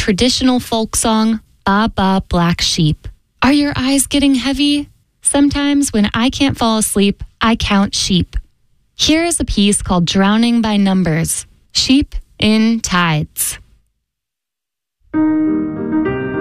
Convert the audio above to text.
traditional folk song, Ba Ba Black Sheep. Are your eyes getting heavy? Sometimes when I can't fall asleep, I count sheep. Here is a piece called Drowning by Numbers, Sheep in Tides.